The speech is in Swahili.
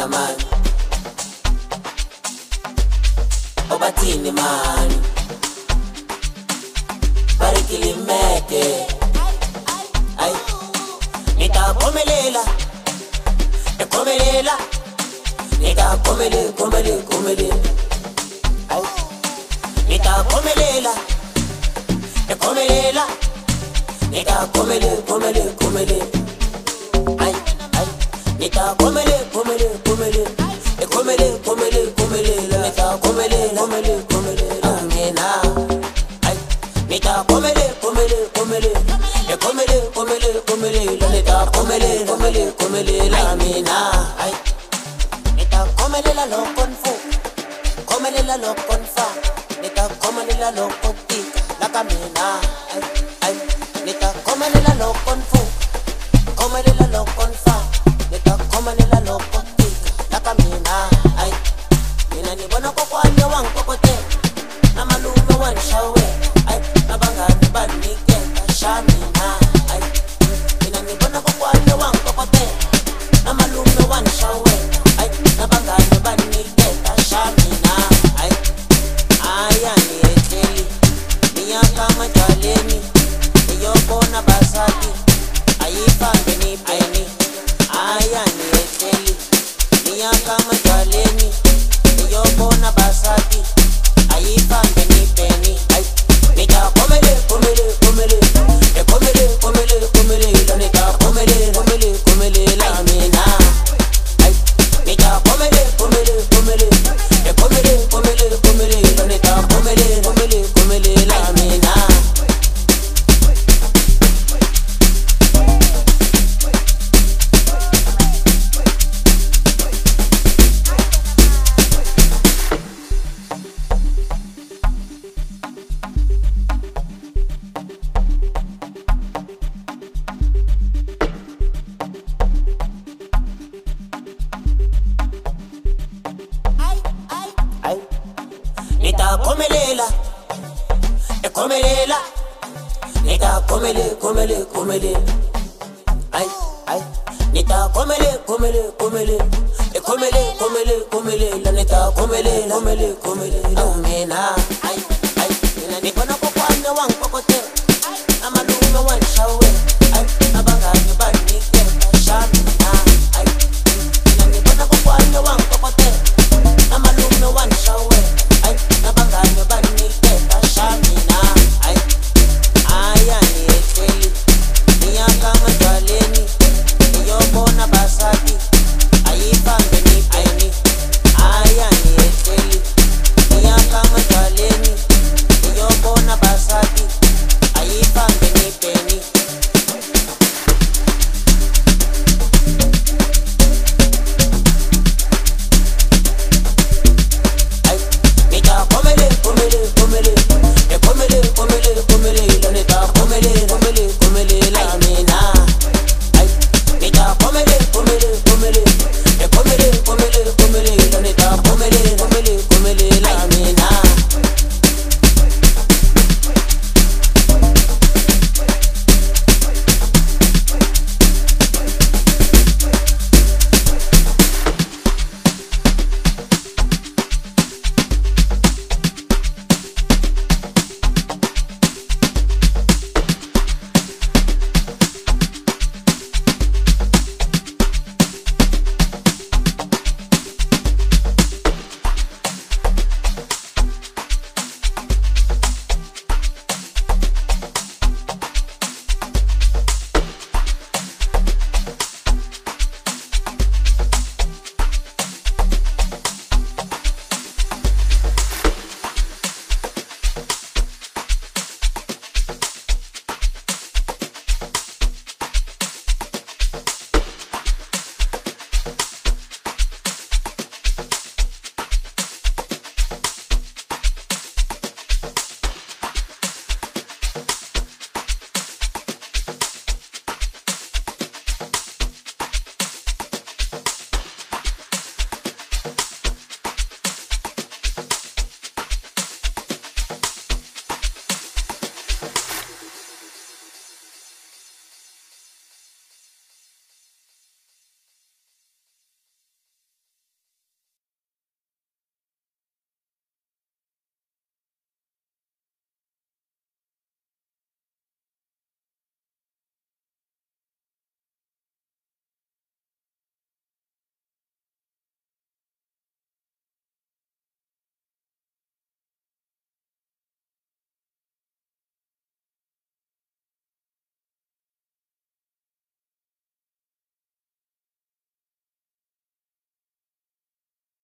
ufuna mani obathini mani barikili meke ay nitakomelela ekomelela nitakomele ay nitakomelela ekomelela nitakomele ay nitakomele ekomele nitakomele amina ay nitakomele ekomele nitakomele amina ay nitakomelela lokonfo komelela lokonfa nitakomelela lokotika lakamina ay nitakomelela lokonfo komelela lokonfa nitakomelela lokotika lakamina ay mina nibona kokwanye wangipokote namalume wanishawe ay nabangani banikeka shamina ay mina nibona kokwanye wangipokote namalume wanishawe ay nabangani banikeka shamina ay ayani eteli niyaka majaleni eyobona basati ayipambe ni peni ayani eteli niyaka majaleni eyobona basati ayipambe ni peni ay nitakomele ekomele nitakomele lamina ay nitakomele ekomele nitakomele lamina nitakomelela ekomelela nitakomele ay nitakomele ekomele la nitakomele amina ay nibona kokwanye wangipokote amalume wanishawe ay abangani banike